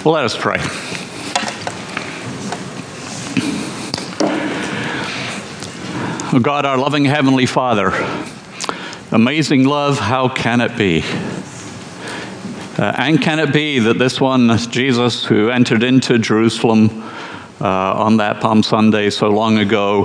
Well, let us pray. Oh God, our loving Heavenly Father, amazing love, how can it be? And can it be that this one, Jesus, who entered into Jerusalem on that Palm Sunday so long ago,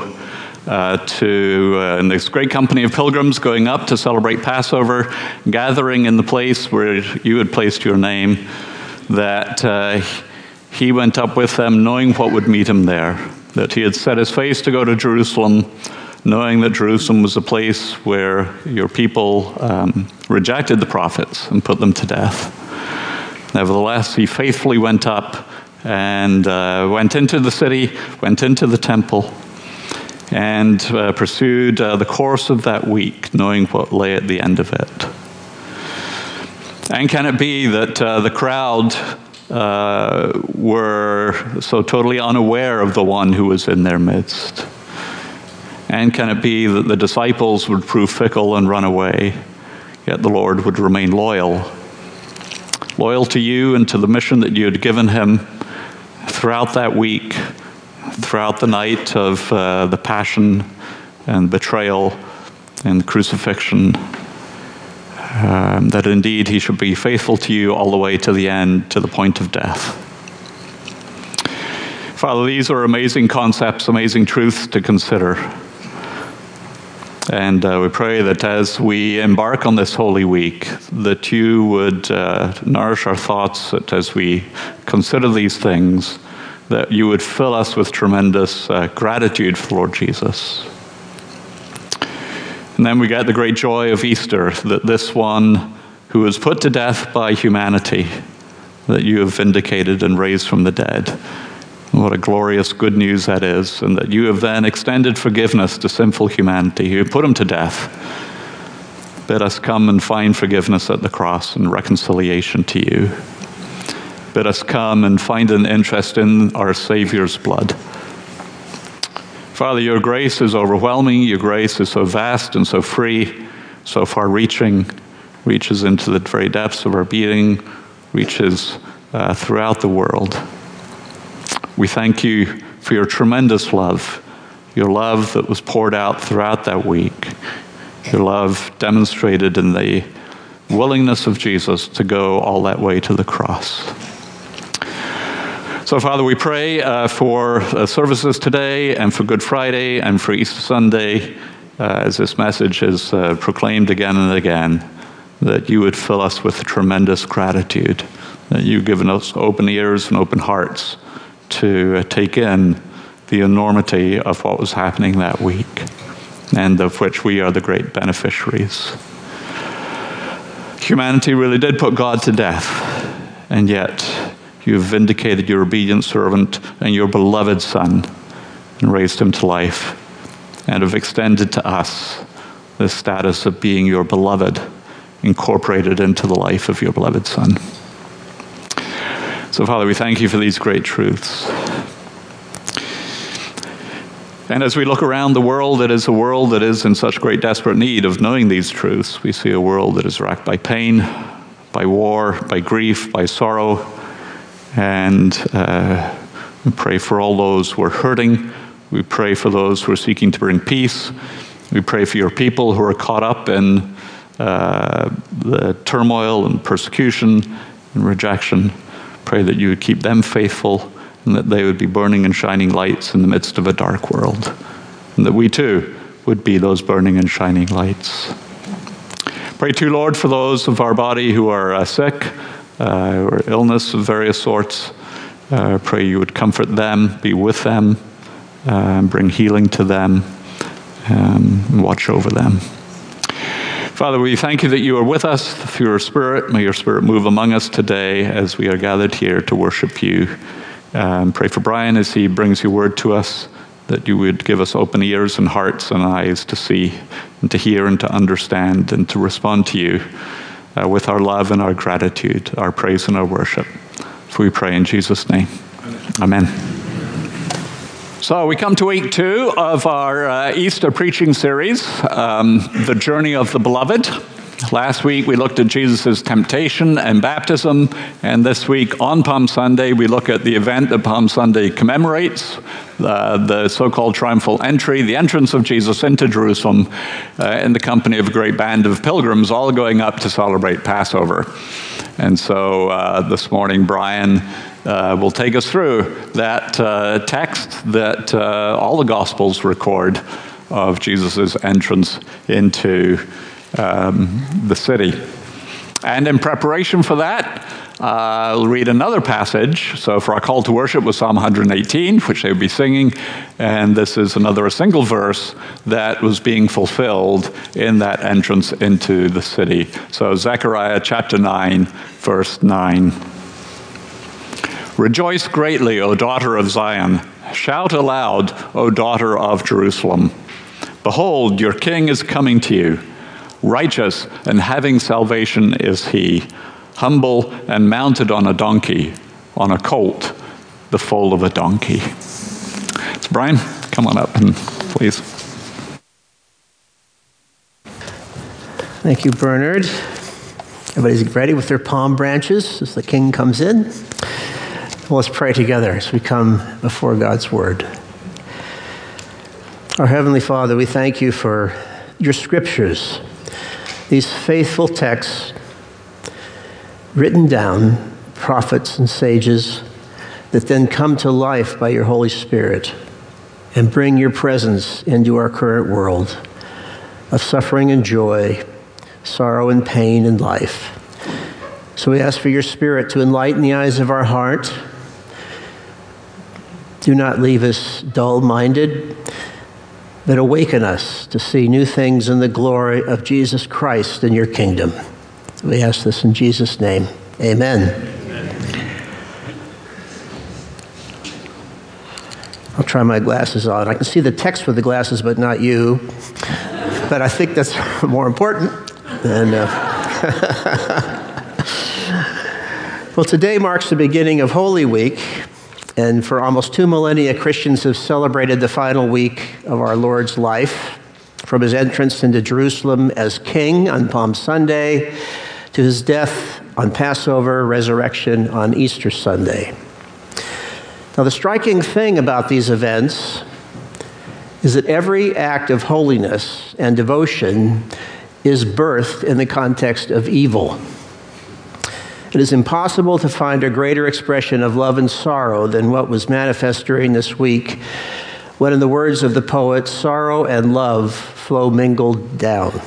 in this great company of pilgrims going up to celebrate Passover, gathering in the place where you had placed your name, that he went up with them knowing what would meet him there, that he had set his face to go to Jerusalem, knowing that Jerusalem was a place where your people rejected the prophets and put them to death. Nevertheless, he faithfully went up and went into the city, went into the temple, and pursued the course of that week, knowing what lay at the end of it. And can it be that the crowd were so totally unaware of the one who was in their midst? And can it be that the disciples would prove fickle and run away, yet the Lord would remain loyal to you and to the mission that you had given him throughout that week, throughout the night of the passion and betrayal and crucifixion, that indeed he should be faithful to you all the way to the end, to the point of death. Father, these are amazing concepts, amazing truths to consider. And we pray that as we embark on this Holy Week, that you would nourish our thoughts, that as we consider these things, that you would fill us with tremendous gratitude for Lord Jesus. And then we get the great joy of Easter, that this one who was put to death by humanity, that you have vindicated and raised from the dead. What a glorious good news that is, and that you have then extended forgiveness to sinful humanity who put him to death. Bid us come and find forgiveness at the cross and reconciliation to you. Bid us come and find an interest in our Savior's blood. Father, your grace is overwhelming. Your grace is so vast and so free, so far-reaching, reaches into the very depths of our being, reaches throughout the world. We thank you for your tremendous love, your love that was poured out throughout that week, your love demonstrated in the willingness of Jesus to go all that way to the cross. So, Father, we pray for services today and for Good Friday and for Easter Sunday, as this message is proclaimed again and again, that you would fill us with tremendous gratitude, that you've given us open ears and open hearts to take in the enormity of what was happening that week, and of which we are the great beneficiaries. Humanity really did put God to death, and yet you have vindicated your obedient servant and your beloved Son and raised him to life, and have extended to us the status of being your beloved, incorporated into the life of your beloved Son. So, Father, we thank you for these great truths. And as we look around the world, it is a world that is in such great desperate need of knowing these truths. We see a world that is racked by pain, by war, by grief, by sorrow. And we pray for all those who are hurting. We pray for those who are seeking to bring peace. We pray for your people who are caught up in the turmoil and persecution and rejection. Pray that you would keep them faithful, and that they would be burning and shining lights in the midst of a dark world, and that we too would be those burning and shining lights. Pray too, Lord, for those of our body who are sick, or illness of various sorts. Pray you would comfort them, be with them, bring healing to them, and watch over them. Father, we thank you that you are with us through your Spirit. May your Spirit move among us today as we are gathered here to worship you. Pray for Brian as he brings your word to us, that you would give us open ears and hearts and eyes to see and to hear and to understand and to respond to you with our love and our gratitude, our praise and our worship. For we pray in Jesus' name. Amen. So we come to week 2 of our Easter preaching series, The Journey of the Beloved. Last week we looked at Jesus' temptation and baptism, and this week on Palm Sunday we look at the event that Palm Sunday commemorates, the so-called triumphal entry, the entrance of Jesus into Jerusalem in the company of a great band of pilgrims, all going up to celebrate Passover. And so this morning Brian will take us through that text that all the Gospels record of Jesus' entrance into the city. And in preparation for that, I'll read another passage. So for our call to worship was Psalm 118, which they would be singing, and this is a single verse that was being fulfilled in that entrance into the city. So Zechariah chapter 9, verse 9. Rejoice greatly, O daughter of Zion. Shout aloud, O daughter of Jerusalem. Behold, your king is coming to you. Righteous and having salvation is he, humble and mounted on a donkey, on a colt, the foal of a donkey. So Brian, come on up, and please. Thank you, Bernard. Everybody's ready with their palm branches as the king comes in. Well, let's pray together as we come before God's word. Our Heavenly Father, we thank you for your scriptures, these faithful texts written down, prophets and sages, that then come to life by your Holy Spirit and bring your presence into our current world of suffering and joy, sorrow and pain and life. So we ask for your Spirit to enlighten the eyes of our heart. Do not leave us dull-minded, but awaken us to see new things in the glory of Jesus Christ in your kingdom. We ask this in Jesus' name. Amen. I'll try my glasses on. I can see the text with the glasses, but not you. But I think that's more important. And, well, today marks the beginning of Holy Week. And for almost 2 millennia, Christians have celebrated the final week of our Lord's life, from his entrance into Jerusalem as king on Palm Sunday to his death on Passover, resurrection on Easter Sunday. Now, the striking thing about these events is that every act of holiness and devotion is birthed in the context of evil. It is impossible to find a greater expression of love and sorrow than what was manifest during this week, when, in the words of the poet, sorrow and love flow mingled down.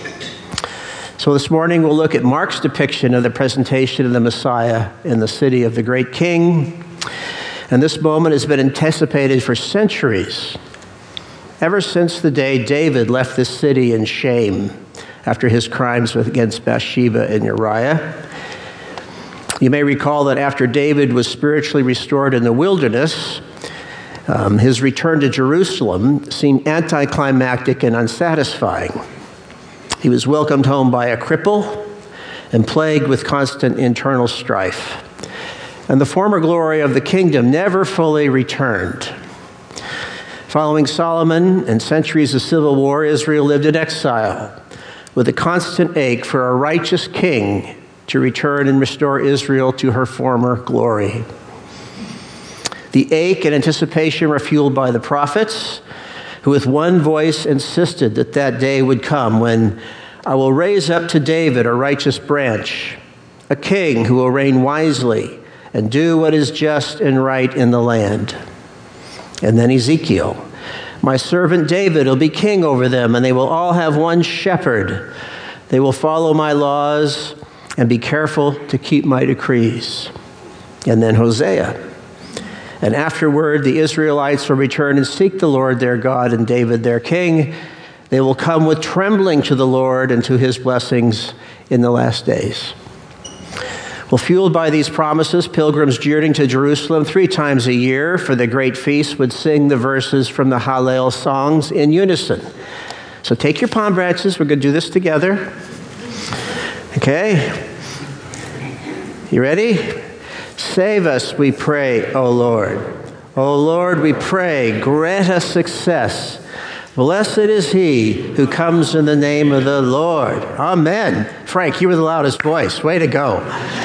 So this morning we'll look at Mark's depiction of the presentation of the Messiah in the city of the great king. And this moment has been anticipated for centuries, ever since the day David left this city in shame after his crimes against Bathsheba and Uriah. You may recall that after David was spiritually restored in the wilderness, his return to Jerusalem seemed anticlimactic and unsatisfying. He was welcomed home by a cripple and plagued with constant internal strife. And the former glory of the kingdom never fully returned. Following Solomon and centuries of civil war, Israel lived in exile with a constant ache for a righteous king to return and restore Israel to her former glory. The ache and anticipation were fueled by the prophets, who with one voice insisted that that day would come when I will raise up to David a righteous branch, a king who will reign wisely and do what is just and right in the land. And then Ezekiel, my servant David will be king over them, and they will all have one shepherd. They will follow my laws and be careful to keep my decrees. And then Hosea. And afterward, the Israelites will return and seek the Lord their God and David their king. They will come with trembling to the Lord and to his blessings in the last days. Well, fueled by these promises, pilgrims journeying to Jerusalem 3 times a year for the great feast would sing the verses from the Hallel songs in unison. So take your palm branches. We're going to do this together. Okay? You ready? Save us, we pray, O Lord. O Lord, we pray, grant us success. Blessed is he who comes in the name of the Lord. Amen. Frank, you were the loudest voice. Way to go.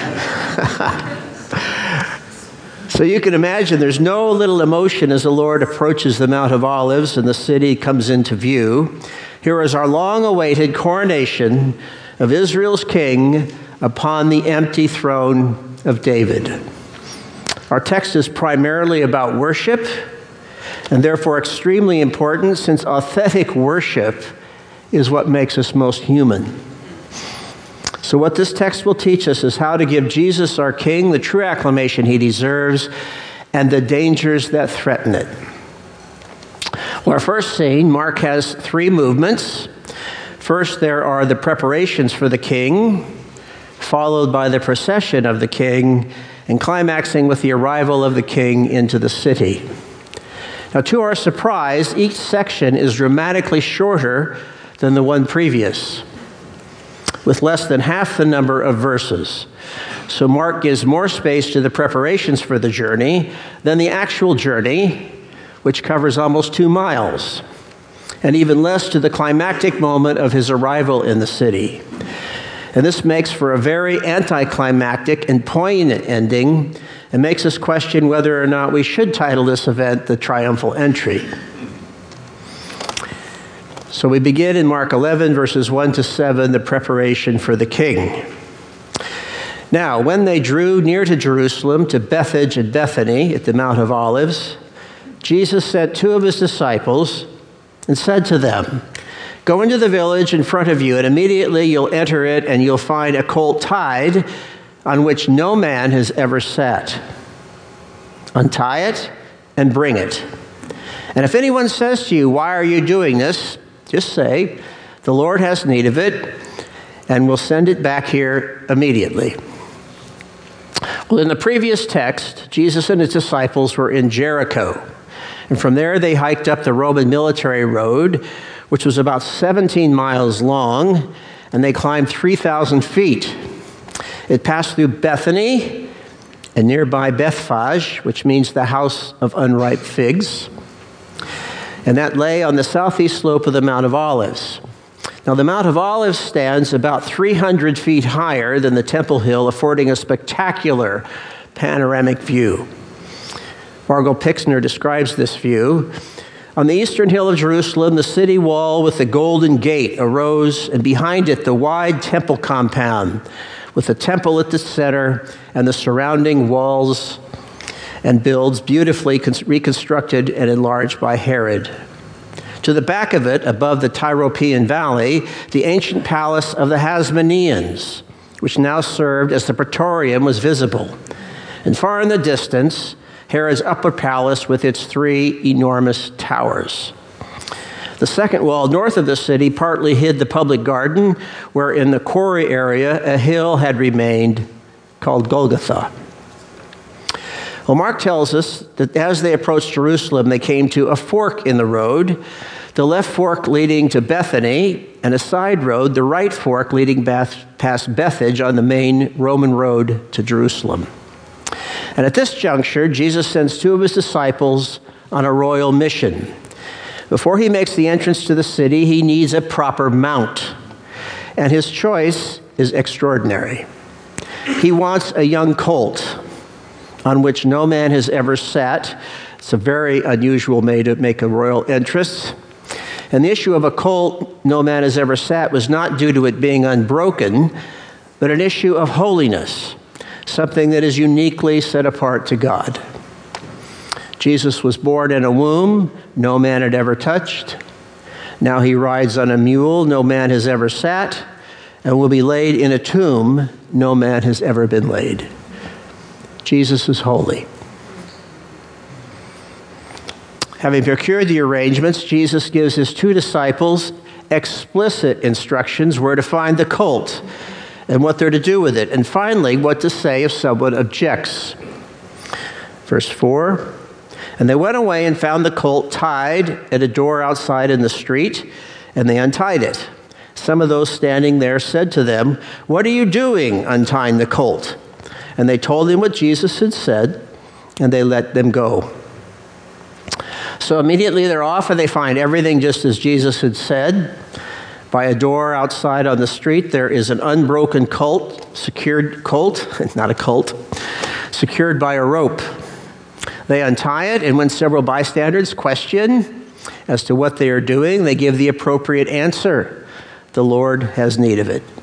So you can imagine there's no little emotion as the Lord approaches the Mount of Olives and the city comes into view. Here is our long-awaited coronation of Israel's king upon the empty throne of David. Our text is primarily about worship, and therefore extremely important, since authentic worship is what makes us most human. So what this text will teach us is how to give Jesus, our King, the true acclamation he deserves and the dangers that threaten it. Well, our first scene, Mark has three movements. First, there are the preparations for the king, followed by the procession of the king, and climaxing with the arrival of the king into the city. Now, to our surprise, each section is dramatically shorter than the one previous, with less than half the number of verses. So Mark gives more space to the preparations for the journey than the actual journey, which covers almost 2 miles, and even less to the climactic moment of his arrival in the city. And this makes for a very anticlimactic and poignant ending, and makes us question whether or not we should title this event the Triumphal Entry. So we begin in Mark 11, verses 1 to 7, the preparation for the king. Now, when they drew near to Jerusalem, to Bethphage and Bethany at the Mount of Olives, Jesus sent 2 of his disciples and said to them, "Go into the village in front of you, and immediately you'll enter it, and you'll find a colt tied on which no man has ever sat. Untie it and bring it. And if anyone says to you, 'Why are you doing this?' just say, 'The Lord has need of it, and we'll send it back here immediately.'" Well, in the previous text, Jesus and his disciples were in Jericho. And from there, they hiked up the Roman military road, which was about 17 miles long, and they climbed 3,000 feet. It passed through Bethany and nearby Bethphage, which means the house of unripe figs. And that lay on the southeast slope of the Mount of Olives. Now, the Mount of Olives stands about 300 feet higher than the Temple Hill, affording a spectacular panoramic view. Margot Pixner describes this view. On the eastern hill of Jerusalem, the city wall with the Golden Gate arose, and behind it the wide temple compound with the temple at the center and the surrounding walls and builds beautifully reconstructed and enlarged by Herod. To the back of it, above the Tyropoeon Valley, the ancient palace of the Hasmoneans, which now served as the Praetorium, was visible. And far in the distance, Herod's upper palace with its 3 enormous towers. The second wall north of the city partly hid the public garden, where in the quarry area a hill had remained called Golgotha. Well, Mark tells us that as they approached Jerusalem, they came to a fork in the road, the left fork leading to Bethany, and a side road, the right fork leading past Bethphage on the main Roman road to Jerusalem. And at this juncture, Jesus sends 2 of his disciples on a royal mission. Before he makes the entrance to the city, he needs a proper mount. And his choice is extraordinary. He wants a young colt on which no man has ever sat. It's a very unusual way to make a royal entrance. And the issue of a colt no man has ever sat was not due to it being unbroken, but an issue of holiness, something that is uniquely set apart to God. Jesus was born in a womb no man had ever touched. Now he rides on a mule no man has ever sat, and will be laid in a tomb no man has ever been laid. Jesus is holy. Having procured the arrangements, Jesus gives his 2 disciples explicit instructions where to find the colt and what they're to do with it, and finally, what to say if someone objects. Verse 4, "And they went away and found the colt tied at a door outside in the street, and they untied it. Some of those standing there said to them, 'What are you doing untying the colt?' And they told him what Jesus had said, and they let them go." So immediately they're off and they find everything just as Jesus had said. By a door outside on the street, there is an unbroken secured by a rope. They untie it, and when several bystanders question as to what they are doing, they give the appropriate answer. The Lord has need of it.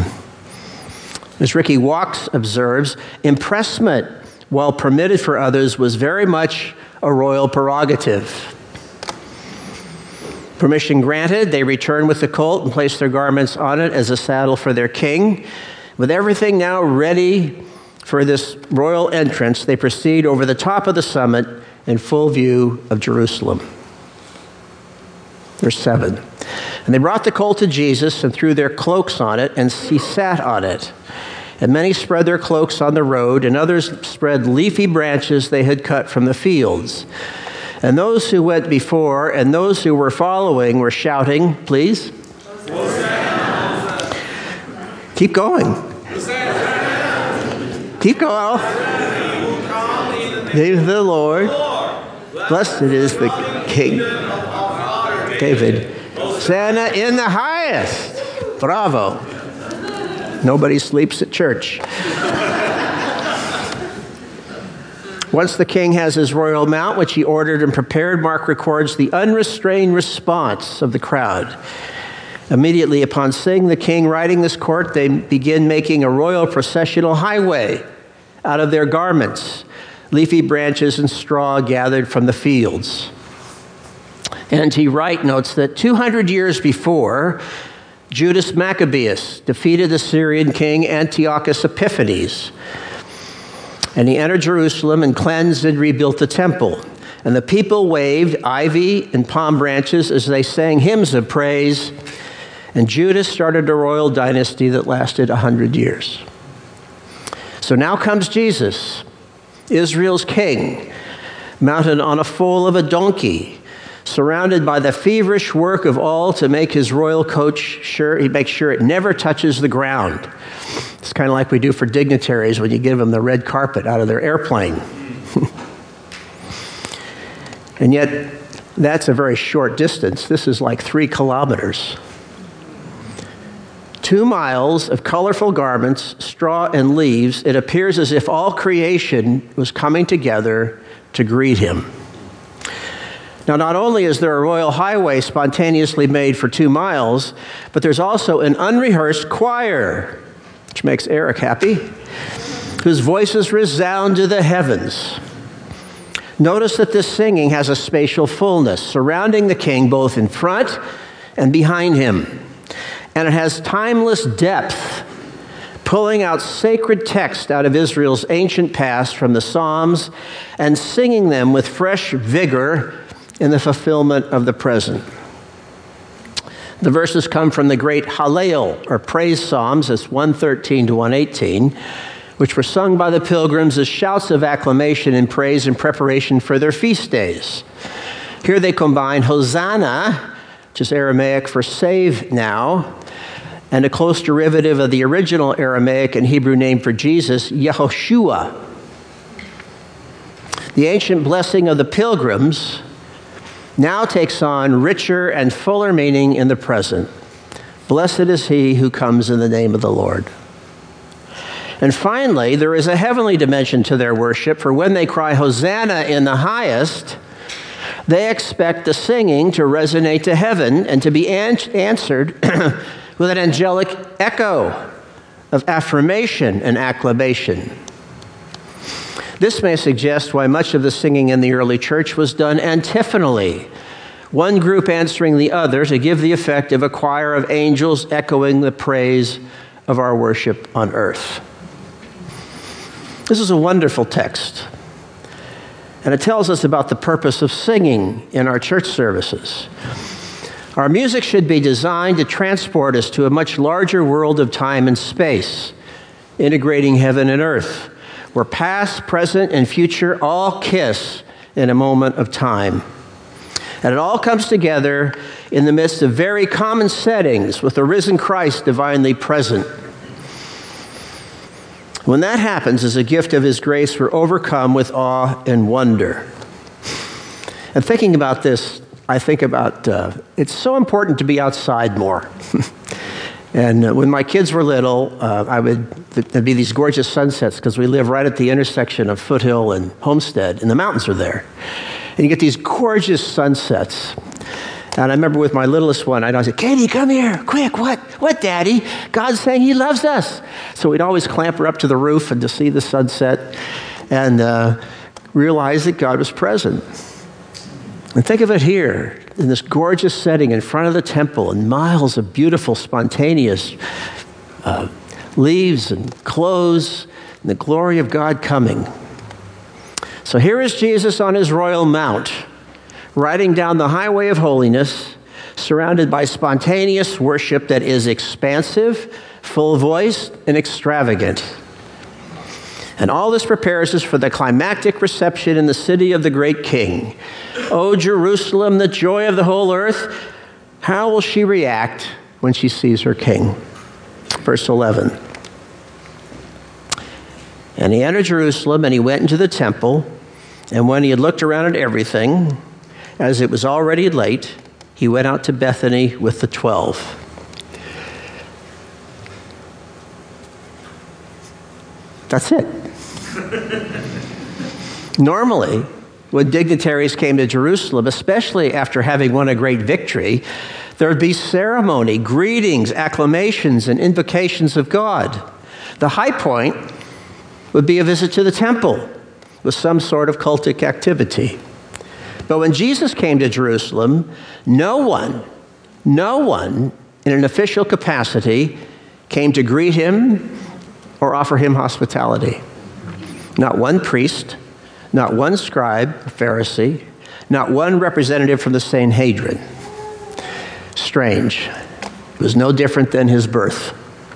As Ricky Walks observes, impressment, while permitted for others, was very much a royal prerogative. Permission granted, they return with the colt and place their garments on it as a saddle for their king. With everything now ready for this royal entrance, they proceed over the top of the summit in full view of Jerusalem. Verse 7. And they brought the colt to Jesus and threw their cloaks on it, and he sat on it. And many spread their cloaks on the road, and others spread leafy branches they had cut from the fields. And those who went before and those who were following were shouting, please? Hosanna. Keep going. Hosanna. Keep going. Name of the Lord. Blessed is the King. David. Hosanna in the highest. Bravo. Nobody sleeps at church. Once the king has his royal mount, which he ordered and prepared, Mark records the unrestrained response of the crowd. Immediately upon seeing the king riding this court, they begin making a royal processional highway out of their garments, leafy branches and straw gathered from the fields. N.T. Wright notes that 200 years before, Judas Maccabeus defeated the Syrian king Antiochus Epiphanes. And he entered Jerusalem and cleansed and rebuilt the temple. And the people waved ivy and palm branches as they sang hymns of praise. And Judas started a royal dynasty that lasted 100 years. So now comes Jesus, Israel's king, mounted on a foal of a donkey, surrounded by the feverish work of all to make his royal coach sure he makes sure it never touches the ground. It's kind of like we do for dignitaries when you give them the red carpet out of their airplane. And yet, that's a very short distance. This is like 3 kilometers. 2 miles of colorful garments, straw and leaves. It appears as if all creation was coming together to greet him. Now, not only is there a royal highway spontaneously made for 2 miles, but there's also an unrehearsed choir, which makes Eric happy, whose voices resound to the heavens. Notice that this singing has a spatial fullness, surrounding the king both in front and behind him. And it has timeless depth, pulling out sacred text out of Israel's ancient past from the Psalms and singing them with fresh vigor in the fulfillment of the present. The verses come from the great Hallel, or praise psalms, as 113 to 118, which were sung by the pilgrims as shouts of acclamation and praise in preparation for their feast days. Here they combine Hosanna, which is Aramaic for save now, and a close derivative of the original Aramaic and Hebrew name for Jesus, Yehoshua. The ancient blessing of the pilgrims now takes on richer and fuller meaning in the present. Blessed is he who comes in the name of the Lord. And finally, there is a heavenly dimension to their worship, for when they cry Hosanna in the highest, they expect the singing to resonate to heaven and to be answered with an angelic echo of affirmation and acclamation. This may suggest why much of the singing in the early church was done antiphonally, one group answering the other to give the effect of a choir of angels echoing the praise of our worship on earth. This is a wonderful text, and it tells us about the purpose of singing in our church services. Our music should be designed to transport us to a much larger world of time and space, integrating heaven and earth, where past, present, and future all kiss in a moment of time. And it all comes together in the midst of very common settings with the risen Christ divinely present. When that happens, as a gift of his grace, we're overcome with awe and wonder. And thinking about this, I think about it's so important to be outside more. And when my kids were little, there'd be these gorgeous sunsets because we live right at the intersection of Foothill and Homestead, and the mountains are there. And you get these gorgeous sunsets. And I remember with my littlest one, I'd always say, Katie, come here, quick, what? What, Daddy? God's saying he loves us. So we'd always clamber up to the roof and to see the sunset and realize that God was present. And think of it here, in this gorgeous setting in front of the temple, and miles of beautiful, spontaneous leaves and clothes, and the glory of God coming. So here is Jesus on his royal mount, riding down the highway of holiness, surrounded by spontaneous worship that is expansive, full-voiced, and extravagant. And all this prepares us for the climactic reception in the city of the great King. O Jerusalem, the joy of the whole earth, how will she react when she sees her King? Verse 11. And he entered Jerusalem, and he went into the temple, and when he had looked around at everything, as it was already late, he went out to Bethany with the 12. That's it. Normally, when dignitaries came to Jerusalem, especially after having won a great victory, there would be ceremony, greetings, acclamations, and invocations of God. The high point would be a visit to the temple with some sort of cultic activity. But when Jesus came to Jerusalem, no one in an official capacity came to greet him or offer him hospitality. Not one priest, not one scribe, Pharisee, not one representative from the Sanhedrin. Strange. It was no different than his birth.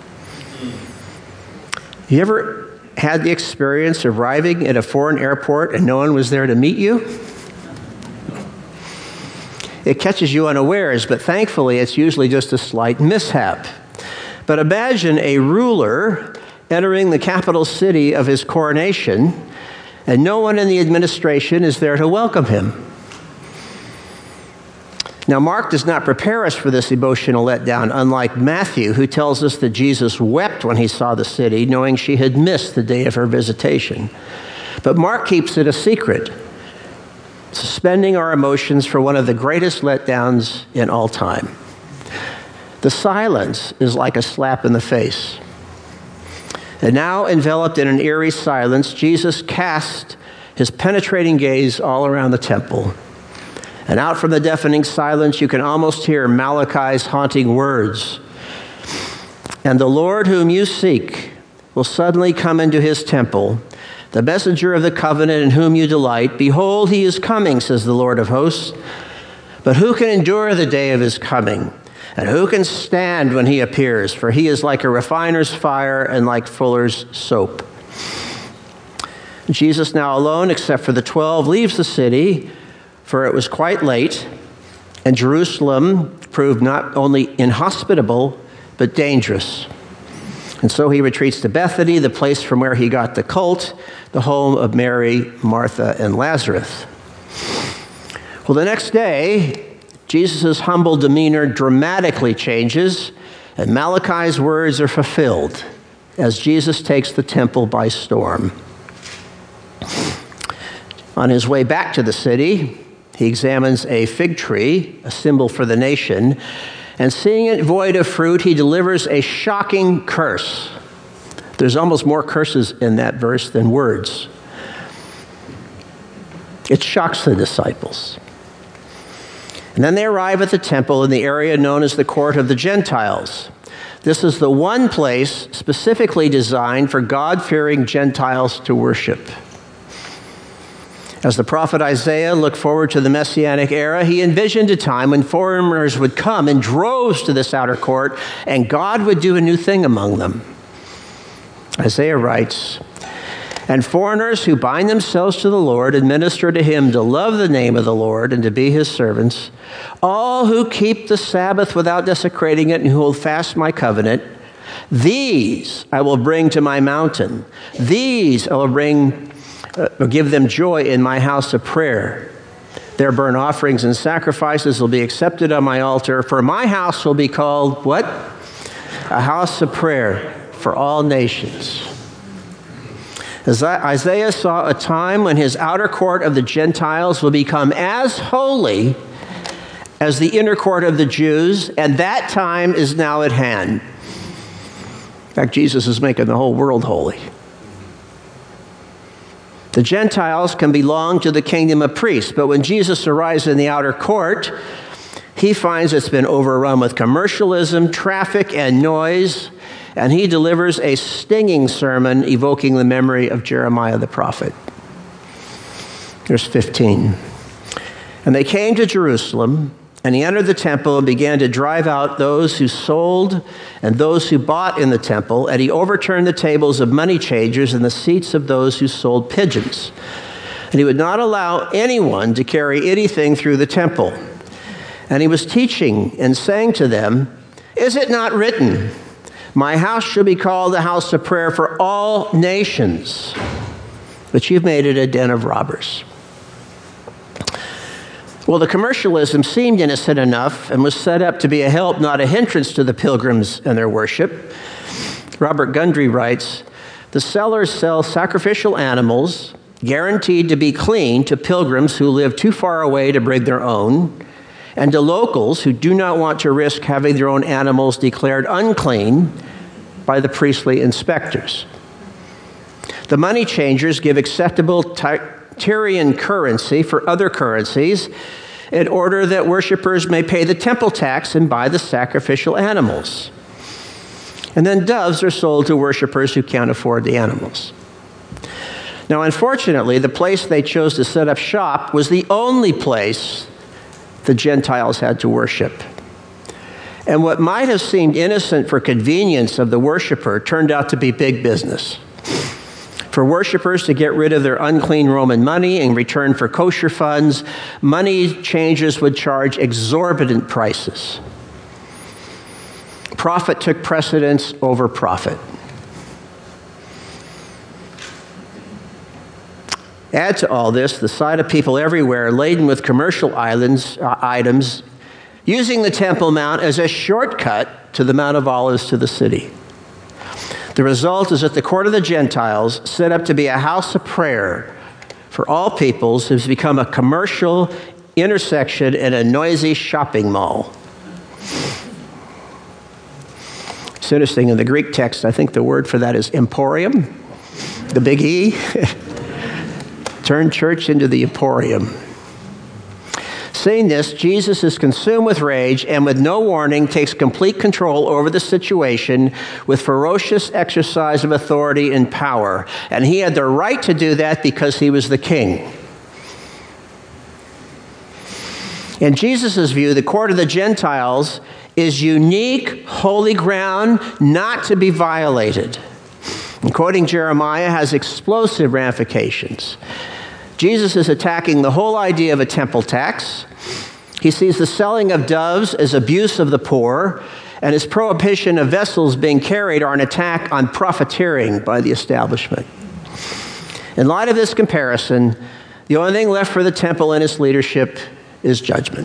You ever had the experience of arriving at a foreign airport and no one was there to meet you? It catches you unawares, but thankfully it's usually just a slight mishap. But imagine a ruler entering the capital city of his coronation, and no one in the administration is there to welcome him. Now, Mark does not prepare us for this emotional letdown, unlike Matthew, who tells us that Jesus wept when he saw the city, knowing she had missed the day of her visitation. But Mark keeps it a secret, suspending our emotions for one of the greatest letdowns in all time. The silence is like a slap in the face. And now, enveloped in an eerie silence, Jesus cast his penetrating gaze all around the temple. And out from the deafening silence, you can almost hear Malachi's haunting words. And the Lord whom you seek will suddenly come into his temple, the messenger of the covenant in whom you delight. Behold, he is coming, says the Lord of hosts. But who can endure the day of his coming? And who can stand when he appears? For he is like a refiner's fire and like fuller's soap. Jesus, now alone except for the 12, leaves the city, for it was quite late, and Jerusalem proved not only inhospitable, but dangerous. And so he retreats to Bethany, the place from where he got the colt, the home of Mary, Martha, and Lazarus. Well, the next day, Jesus' humble demeanor dramatically changes, and Malachi's words are fulfilled as Jesus takes the temple by storm. On his way back to the city, he examines a fig tree, a symbol for the nation, and seeing it void of fruit, he delivers a shocking curse. There's almost more curses in that verse than words. It shocks the disciples. And then they arrive at the temple in the area known as the Court of the Gentiles. This is the one place specifically designed for God-fearing Gentiles to worship. As the prophet Isaiah looked forward to the Messianic era, he envisioned a time when foreigners would come in droves to this outer court, and God would do a new thing among them. Isaiah writes, "And foreigners who bind themselves to the Lord administer to him to love the name of the Lord and to be his servants. All who keep the Sabbath without desecrating it and who hold fast my covenant, these I will bring to my mountain. These I will give them joy in my house of prayer. Their burnt offerings and sacrifices will be accepted on my altar, for my house will be called, what? A house of prayer for all nations. As Isaiah saw a time when his outer court of the Gentiles will become as holy as the inner court of the Jews, and that time is now at hand. In fact, Jesus is making the whole world holy. The Gentiles can belong to the kingdom of priests, but when Jesus arrives in the outer court, he finds it's been overrun with commercialism, traffic, and noise, and he delivers a stinging sermon evoking the memory of Jeremiah the prophet. Verse 15. And they came to Jerusalem, and he entered the temple and began to drive out those who sold and those who bought in the temple, and he overturned the tables of money changers and the seats of those who sold pigeons. And he would not allow anyone to carry anything through the temple. And he was teaching and saying to them, "Is it not written, 'My house shall be called a house of prayer for all nations'? But you've made it a den of robbers." Well, the commercialism seemed innocent enough and was set up to be a help, not a hindrance to the pilgrims and their worship. Robert Gundry writes, "The sellers sell sacrificial animals, guaranteed to be clean, to pilgrims who live too far away to bring their own, and to locals who do not want to risk having their own animals declared unclean by the priestly inspectors. The money changers give acceptable Tyrian currency for other currencies in order that worshipers may pay the temple tax and buy the sacrificial animals. And then doves are sold to worshipers who can't afford the animals." Now, unfortunately, the place they chose to set up shop was the only place the Gentiles had to worship. And what might have seemed innocent for convenience of the worshiper turned out to be big business. For worshipers to get rid of their unclean Roman money in return for kosher funds, money changers would charge exorbitant prices. Profit took precedence over profit. Add to all this the sight of people everywhere laden with commercial items, using the Temple Mount as a shortcut to the Mount of Olives to the city. The result is that the court of the Gentiles, set up to be a house of prayer for all peoples, has become a commercial intersection and a noisy shopping mall. It's interesting, in the Greek text, I think the word for that is emporium, the big E. Turn church into the emporium. Seeing this, Jesus is consumed with rage and with no warning takes complete control over the situation with ferocious exercise of authority and power. And he had the right to do that because he was the king. In Jesus' view, the court of the Gentiles is unique, holy ground not to be violated. And quoting Jeremiah has explosive ramifications. Jesus is attacking the whole idea of a temple tax. He sees the selling of doves as abuse of the poor, and his prohibition of vessels being carried are an attack on profiteering by the establishment. In light of this comparison, the only thing left for the temple and its leadership is judgment.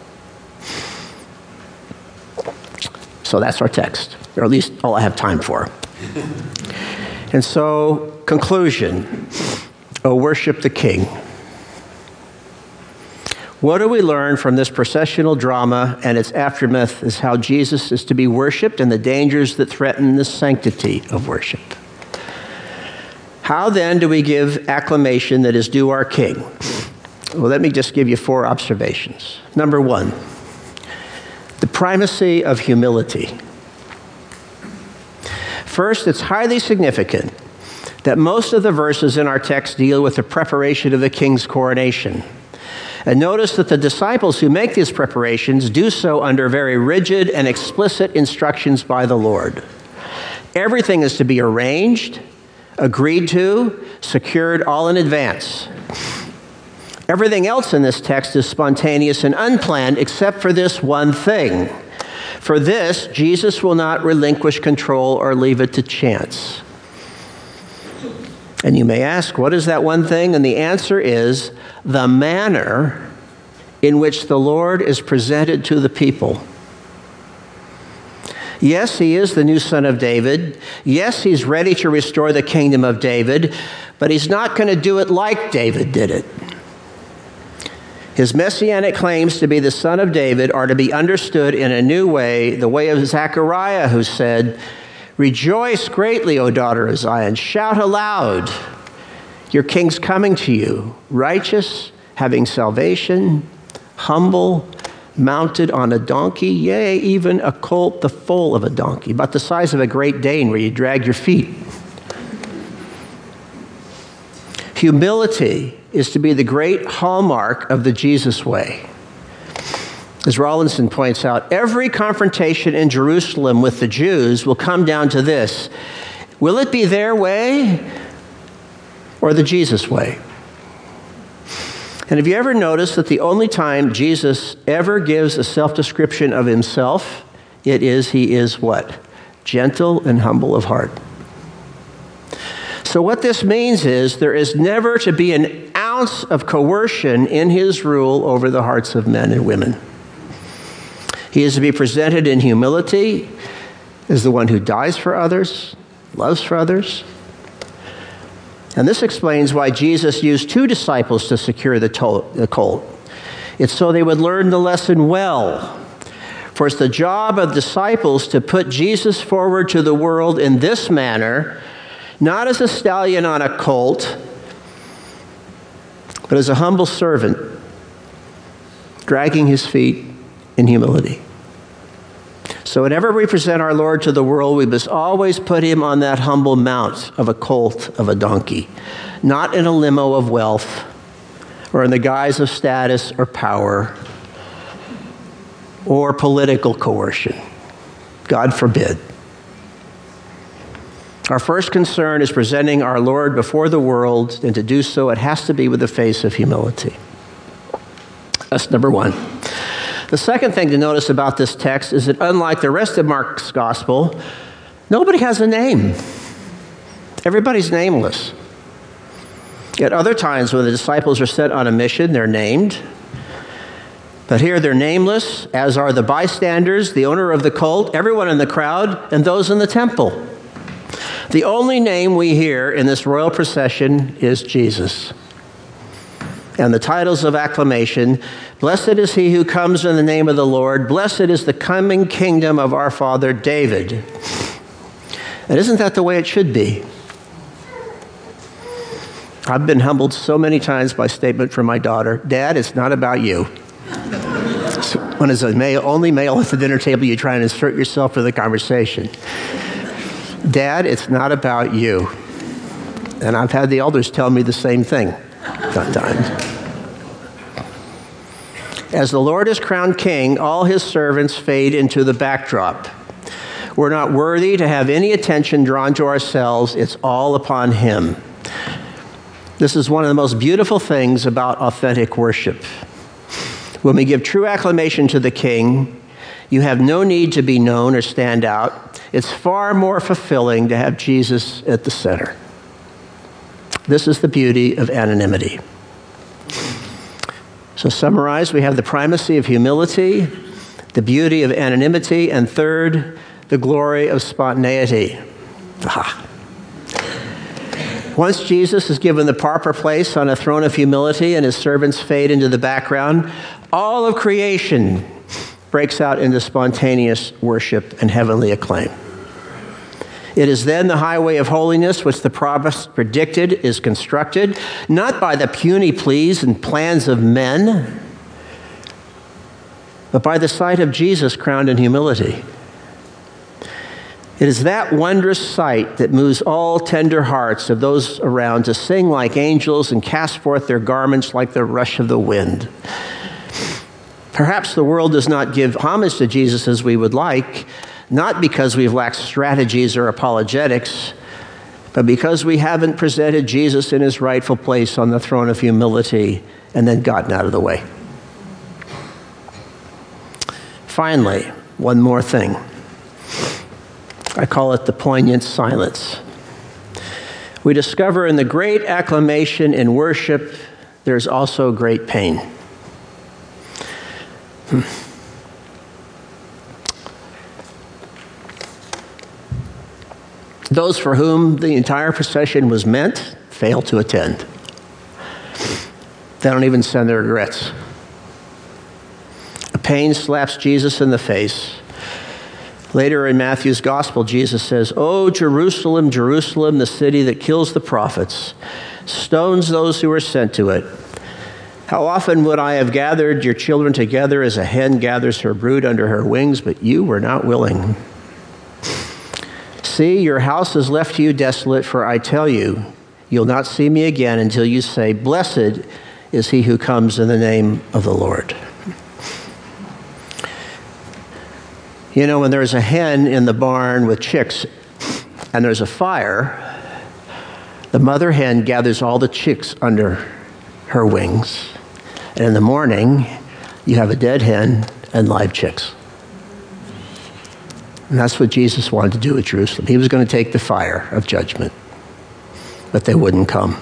So that's our text, or at least all I have time for. And so, conclusion. Oh, worship the King. What do we learn from this processional drama and its aftermath is how Jesus is to be worshiped and the dangers that threaten the sanctity of worship. How then do we give acclamation that is due our King? Well, let me just give you 4 observations. Number 1, the primacy of humility. First, it's highly significant that most of the verses in our text deal with the preparation of the king's coronation. And notice that the disciples who make these preparations do so under very rigid and explicit instructions by the Lord. Everything is to be arranged, agreed to, secured all in advance. Everything else in this text is spontaneous and unplanned except for this one thing. For this, Jesus will not relinquish control or leave it to chance. And you may ask, what is that one thing? And the answer is the manner in which the Lord is presented to the people. Yes, he is the new son of David. Yes, he's ready to restore the kingdom of David, but he's not going to do it like David did it. His messianic claims to be the son of David are to be understood in a new way, the way of Zechariah, who said, "Rejoice greatly, O daughter of Zion. Shout aloud. Your king's coming to you, righteous, having salvation, humble, mounted on a donkey, yea, even a colt, the foal of a donkey," about the size of a Great Dane where you drag your feet. Humility is to be the great hallmark of the Jesus way. As Rawlinson points out, every confrontation in Jerusalem with the Jews will come down to this: will it be their way or the Jesus way? And have you ever noticed that the only time Jesus ever gives a self-description of himself, it is he is what? Gentle and humble of heart. So what this means is there is never to be an ounce of coercion in his rule over the hearts of men and women. He is to be presented in humility as the one who dies for others, loves for others. And this explains why Jesus used 2 disciples to secure the colt. It's so they would learn the lesson well. For it's the job of disciples to put Jesus forward to the world in this manner, not as a stallion on a colt, but as a humble servant, dragging his feet in humility. So whenever we present our Lord to the world, we must always put him on that humble mount of a colt, of a donkey, not in a limo of wealth or in the guise of status or power or political coercion. God forbid. Our first concern is presenting our Lord before the world, and to do so, it has to be with the face of humility. That's number one. The second thing to notice about this text is that unlike the rest of Mark's gospel, nobody has a name. Everybody's nameless. At other times when the disciples are sent on a mission, they're named. But here they're nameless, as are the bystanders, the owner of the colt, everyone in the crowd, and those in the temple. The only name we hear in this royal procession is Jesus. And the titles of acclamation: blessed is he who comes in the name of the Lord. Blessed is the coming kingdom of our father David. And isn't that the way it should be? I've been humbled so many times by a statement from my daughter: Dad, it's not about you. When as a only male at the dinner table, you try and insert yourself in the conversation. Dad, it's not about you. And I've had the elders tell me the same thing sometimes. As the Lord is crowned king, all his servants fade into the backdrop. We're not worthy to have any attention drawn to ourselves. It's all upon him. This is one of the most beautiful things about authentic worship. When we give true acclamation to the king, you have no need to be known or stand out. It's far more fulfilling to have Jesus at the center. This is the beauty of anonymity. So summarize, we have the primacy of humility, the beauty of anonymity, and third, the glory of spontaneity. Once Jesus is given the proper place on a throne of humility and his servants fade into the background, all of creation breaks out into spontaneous worship and heavenly acclaim. It is then the highway of holiness which the promise predicted is constructed, not by the puny pleas and plans of men, but by the sight of Jesus crowned in humility. It is that wondrous sight that moves all tender hearts of those around to sing like angels and cast forth their garments like the rush of the wind. Perhaps the world does not give homage to Jesus as we would like, not because we've lacked strategies or apologetics, but because we haven't presented Jesus in his rightful place on the throne of humility and then gotten out of the way. Finally, one more thing. I call it the poignant silence. We discover in the great acclamation in worship, there's also great pain. Those for whom the entire procession was meant fail to attend. They don't even send their regrets. A pain slaps Jesus in the face. Later in Matthew's gospel, Jesus says, "Oh, Jerusalem, Jerusalem, the city that kills the prophets, stones those who are sent to it. How often would I have gathered your children together as a hen gathers her brood under her wings, but you were not willing. See, your house is left to you desolate, for I tell you, you'll not see me again until you say, 'Blessed is he who comes in the name of the Lord.'" You know, when there's a hen in the barn with chicks and there's a fire, the mother hen gathers all the chicks under her wings. And in the morning, you have a dead hen and live chicks. And that's what Jesus wanted to do at Jerusalem. He was going to take the fire of judgment, but they wouldn't come.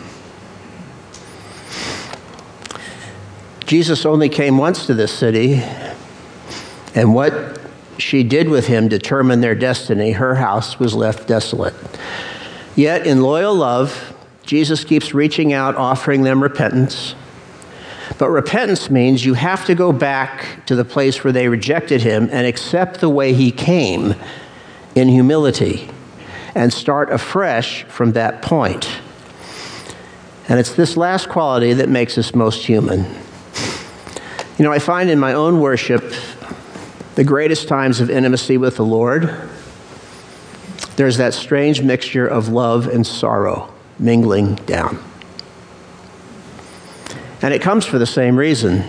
Jesus only came once to this city, and what she did with him determined their destiny. Her house was left desolate. Yet, in loyal love, Jesus keeps reaching out, offering them repentance. But repentance means you have to go back to the place where they rejected him and accept the way he came in humility and start afresh from that point. And it's this last quality that makes us most human. You know, I find in my own worship, the greatest times of intimacy with the Lord, there's that strange mixture of love and sorrow mingling down. And it comes for the same reason.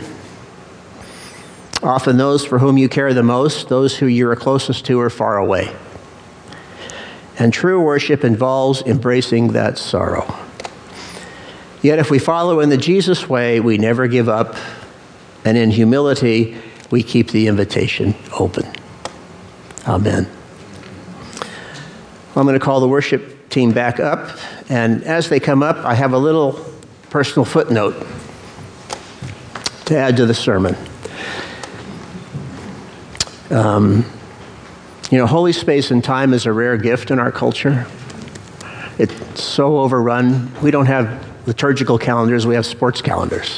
Often those for whom you care the most, those who you are closest to, are far away. And true worship involves embracing that sorrow. Yet if we follow in the Jesus way, we never give up. And in humility, we keep the invitation open. Amen. I'm going to call the worship team back up. And as they come up, I have a little personal footnote to add to the sermon. You know, holy space and time is a rare gift in our culture. It's so overrun. We don't have liturgical calendars, we have sports calendars.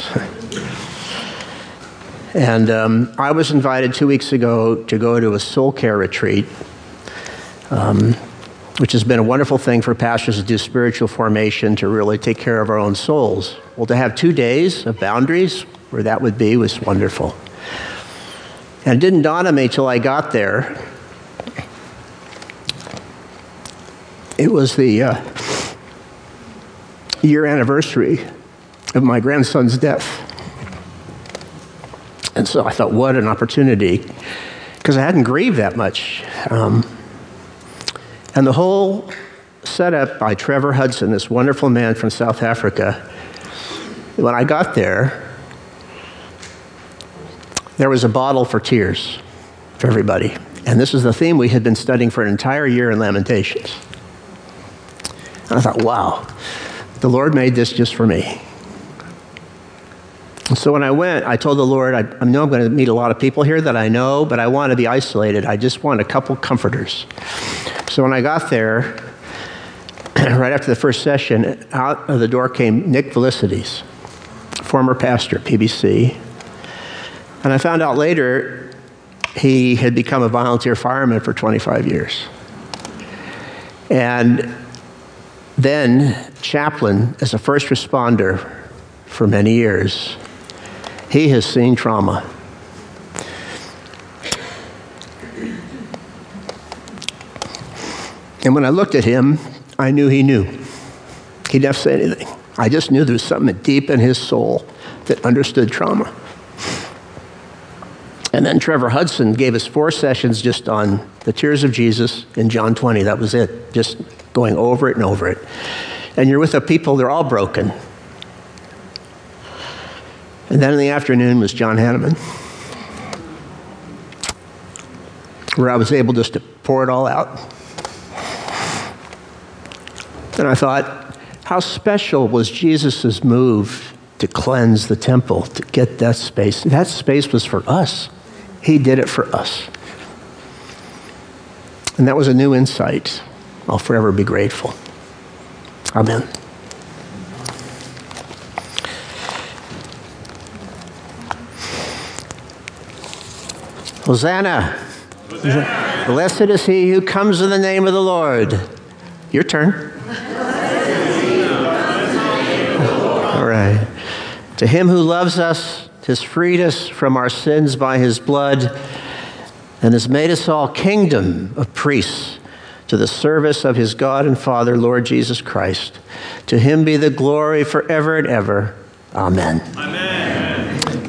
And I was invited 2 weeks ago to go to a soul care retreat, which has been a wonderful thing for pastors to do spiritual formation, to really take care of our own souls. Well, to have 2 days of boundaries where that would be was wonderful. And it didn't dawn on me till I got there. It was the year anniversary of my grandson's death. And so I thought, what an opportunity, because I hadn't grieved that much. And the whole setup by Trevor Hudson, this wonderful man from South Africa, when I got there was a bottle for tears for everybody. And this is the theme we had been studying for an entire year in Lamentations. And I thought, wow, the Lord made this just for me. And so when I went, I told the Lord, I know I'm going to meet a lot of people here that I know, but I want to be isolated. I just want a couple comforters. So when I got there, right after the first session, out of the door came Nick Felicities, former pastor, PBC. And I found out later he had become a volunteer fireman for 25 years. And then chaplain as a first responder for many years. He has seen trauma. And when I looked at him, I knew he knew. He didn't have to say anything. I just knew there was something deep in his soul that understood trauma. And then Trevor Hudson gave us 4 sessions just on the tears of Jesus in John 20. That was it, just going over it and over it. And you're with the people, they're all broken. And then in the afternoon was John Hanneman, where I was able just to pour it all out. And I thought, how special was Jesus' move to cleanse the temple, to get that space? That space was for us. He did it for us. And that was a new insight. I'll forever be grateful. Amen. Hosanna. Hosanna. Blessed is he who comes in the name of the Lord. Your turn. All right. To him who loves us, has freed us from our sins by his blood, and has made us all kingdom of priests to the service of his God and Father, Lord Jesus Christ. To him be the glory forever and ever. Amen. Amen.